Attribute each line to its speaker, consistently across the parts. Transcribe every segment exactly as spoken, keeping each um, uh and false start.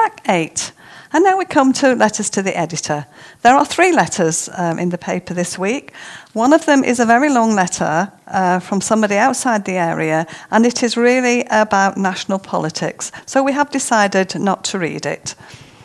Speaker 1: track eight. And now we come to letters to the editor. There are three letters um, in the paper this week. One of them is a very long letter uh, from somebody outside the area, and it is really about national politics. So we have decided not to read it.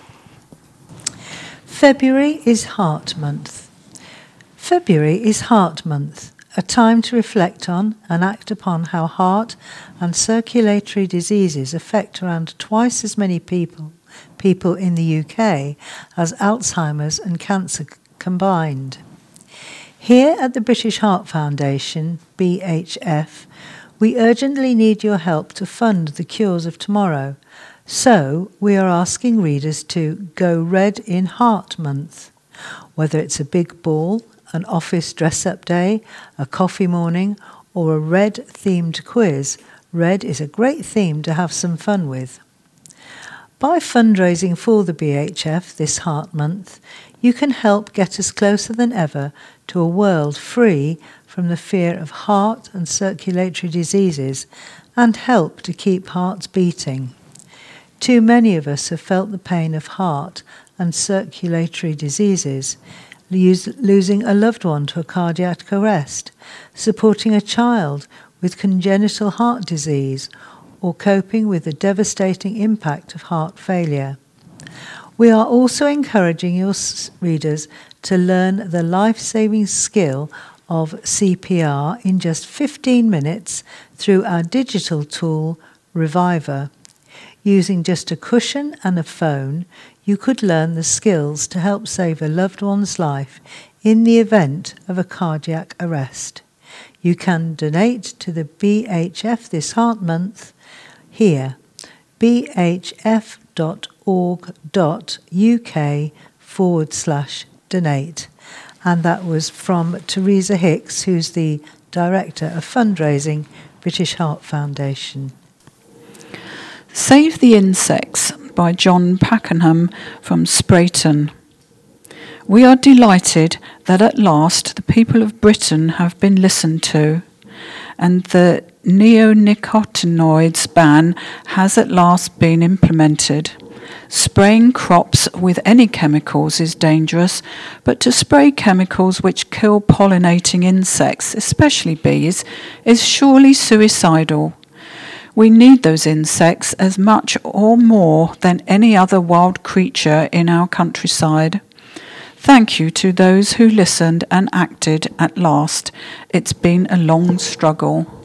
Speaker 2: February is Heart Month. February is Heart Month, a time to reflect on and act upon how heart and circulatory diseases affect around twice as many people people in the U K as Alzheimer's and cancer combined. Here at the British Heart Foundation, B H F, we urgently need your help to fund the cures of tomorrow. So we are asking readers to go red in Heart Month. Whether it's a big ball, an office dress-up day, a coffee morning, or a red-themed quiz, red is a great theme to have some fun with. By fundraising for the B H F this Heart Month, you can help get us closer than ever to a world free from the fear of heart and circulatory diseases and help to keep hearts beating. Too many of us have felt the pain of heart and circulatory diseases, losing a loved one to a cardiac arrest, supporting a child with congenital heart disease, or coping with the devastating impact of heart failure. We are also encouraging your readers to learn the life-saving skill of C P R in just fifteen minutes through our digital tool, Reviver. Using just a cushion and a phone, you could learn the skills to help save a loved one's life in the event of a cardiac arrest. You can donate to the B H F this Heart Month here, bhf.org.uk forward slash donate. And that was from Teresa Hicks, who's the Director of Fundraising, British Heart Foundation.
Speaker 3: Save the Insects by John Pakenham from Sprayton. We are delighted that at last the people of Britain have been listened to, and the neonicotinoids ban has at last been implemented. Spraying crops with any chemicals is dangerous, but to spray chemicals which kill pollinating insects, especially bees, is surely suicidal. We need those insects as much or more than any other wild creature in our countryside. Thank you to those who listened and acted at last. It's been a long struggle.